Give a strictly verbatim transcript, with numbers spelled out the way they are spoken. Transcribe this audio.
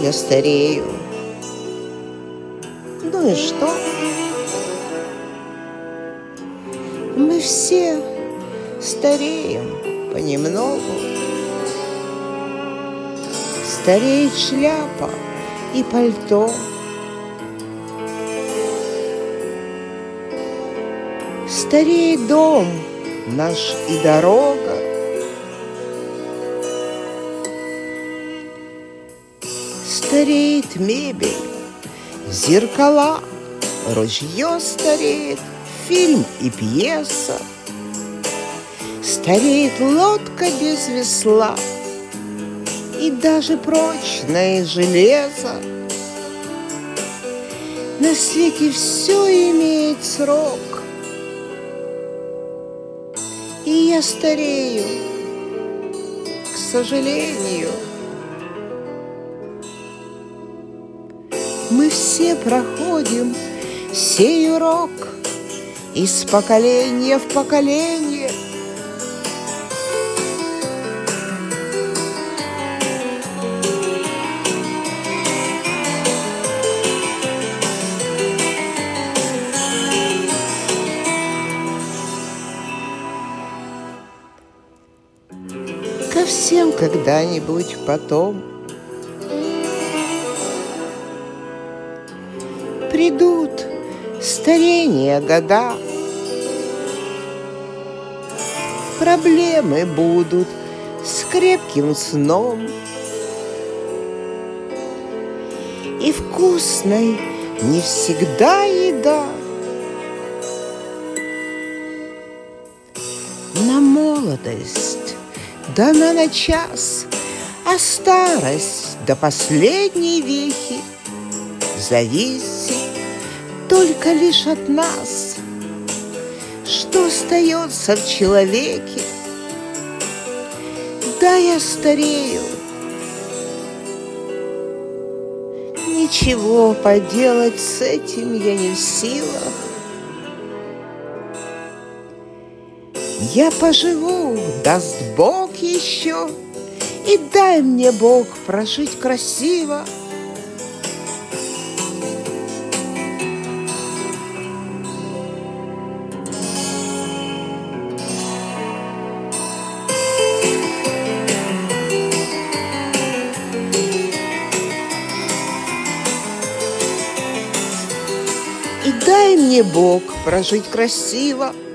я старею. Ну и что? Мы все стареем понемногу. Стареет шляпа и пальто. Стареет дом наш и дорога. Стареет мебель, зеркала, ружье стареет, фильм и пьеса. Стареет лодка без весла и даже прочное железо. На свете все имеет срок, и я старею, к сожалению. Мы все проходим сей урок из поколения в поколение. Ко всем когда-нибудь потом придут старения года, проблемы будут с крепким сном и вкусной не всегда еда. На молодость дана на час, а старость до последней вехи зависит только лишь от нас. Что остается в человеке? Да, я старею. Ничего поделать с этим я не в силах. Я поживу, даст Бог еще, и дай мне Бог прожить красиво. И дай мне Бог прожить красиво.